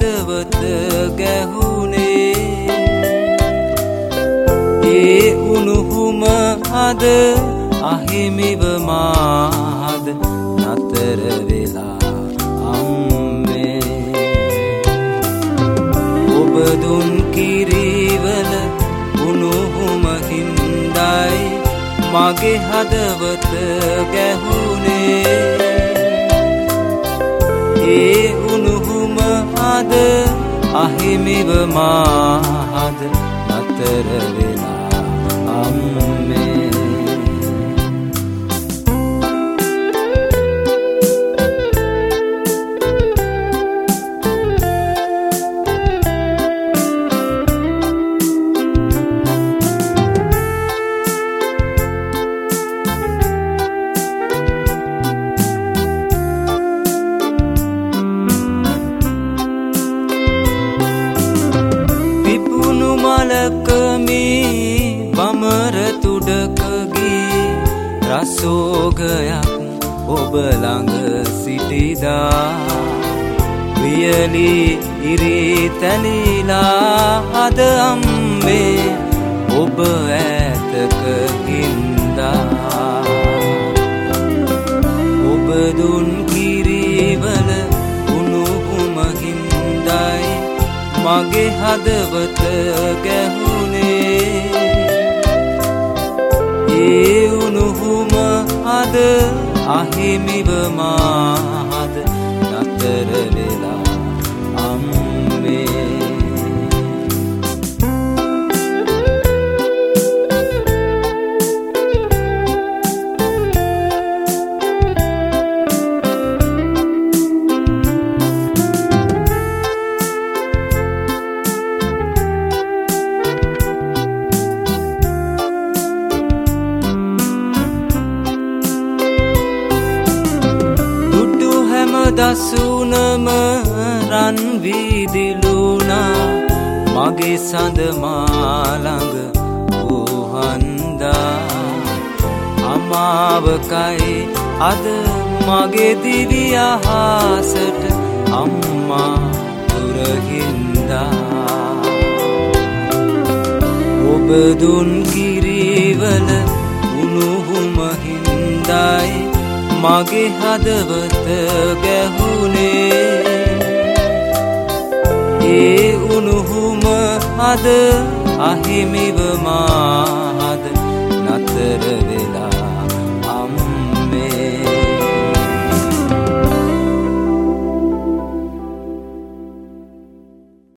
හදවත ගැහුනේ ඒ උණුහුම අද අහිමිව මාද නතර වෙලා අම්මේ ඔබ දුන් කිරිවල උණුහුම හින්දයි මගේ හදවත ගැහුනේ ඒ උණුහුම අද අහිමිව මාද නතර වෙලා අම්මේ මලකමී බමර තුඩකගී රසෝගයක් ඔබ ළඟ සිටිදා වියලි ඉරි තැලිලා අද අම්මේ ඔබ ඈතක හින්දා ඔබ දුන් කිරිවල උණුහුම හින්දයි මගේ හදවත ගැහුනේ ඒ උණුහුම අද අහිමිව මාද නතර වෙලා අම්මේ දසුනම රන් වීදිලුණා මගේ සඳ මාළඟ වූහන්දා අමාවකයි අද මගේ දිවි අහසට අම්මා දුරහින්දා ඔබ දුන් කිරිවල උණුහුම හින්දයි මගේ හදවත ගැහුනේ ඒ උණුහුම අද අහිමිව මාද නතර